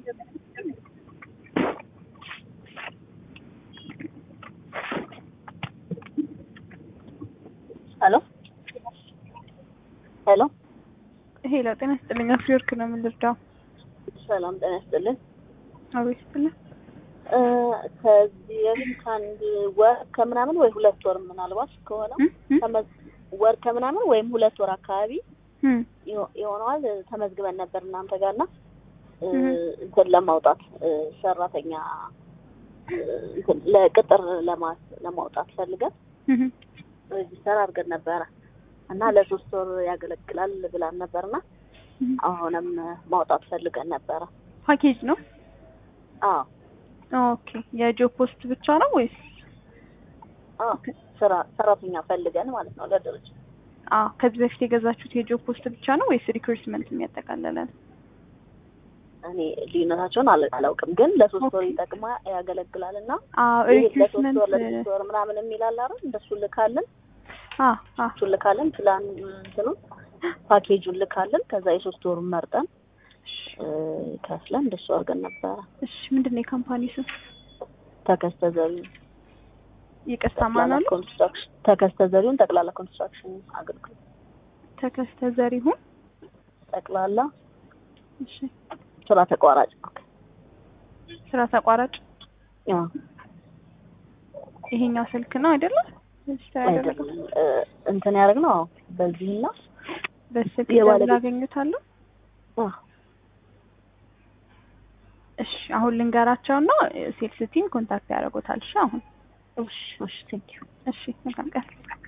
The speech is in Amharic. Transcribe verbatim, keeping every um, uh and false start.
Hello Hello ሄሎ ጤና ይስጥልኝ አፍሪወርክ ነው የምንደርዳው ሰላም ጤና ይስጥልኝ አቤት ይስጥልኝ እ ከዚህ ከአንድ ወር ከምናምን ወይ ሁለት ወር ምናልባት ከሆነ ተመዝ ወር ከምናምን ወይም ሁለት ወር አካባቢ ይሆናል ተመዝግበን ነበር እናንተ ጋርና እንትን ለማውጣት ሰራተኛ እንትን ለቅጥር ለማስ ለማውጣት ፈልገን ሬጂስተር አድርገን ነበር እና ለሶስት ወር ያገለግላል ብላን ነበርና አሁንም ማውጣት ፈልገን ነበር። ፓኬጅ ነው? አዎ ኦኬ የጆብ ፖስት ብቻ ነው ወይስ? አዎ ስራ ሰራተኛ ፈልገን ማለት ነው ለድርጅት። አዎ ከዚህ በፊት የገዛችሁት የጆብ ፖስት ብቻ ነው ወይስ ሪክሩትመንት የሚያጠቃልላል? እኔ ልዩነታቸውን አላውቅም ግን ለሶስት ወር ይጠቅማ ያገለግላልና አዎ ሪክሩትመንት ለሶስት ወር ምናምን የሚላል አይደል እንደሱ ልካለን አዎ አዎ እሱ ልካለን ፕላን እንትኑ ፓኬጁን ልካለን ከዛ የሶስት ወር መርጠን ከፍለን እንደሱ አድርገን ነበር። እሺ ምንድነው የካምፓኒ ስም? ተከስተዘሪው ይቅርታ ማናሉ? ኮንስትራክሽን ተከስተዘሪውን ጠቅላላ ኮንስትራክሽን አገልግሎት ተከስተዘሪው ጠቅላላ እሺ ስራ ተቋራጭ ስራ ተቋራጭ አዎ ይሄኛው ስልክ ነው አይደለ? እንትን ያደርግነው በዚህና በስልክ ያላገኙታለሁ። አዎ እሺ አሁን ልንገራቸውና ሴልስ ቲም ኮንታክት ያደርጉታል። እሺ አሁን እሺ እሺ ቴንክ ዩ እሺ መልካም ቀን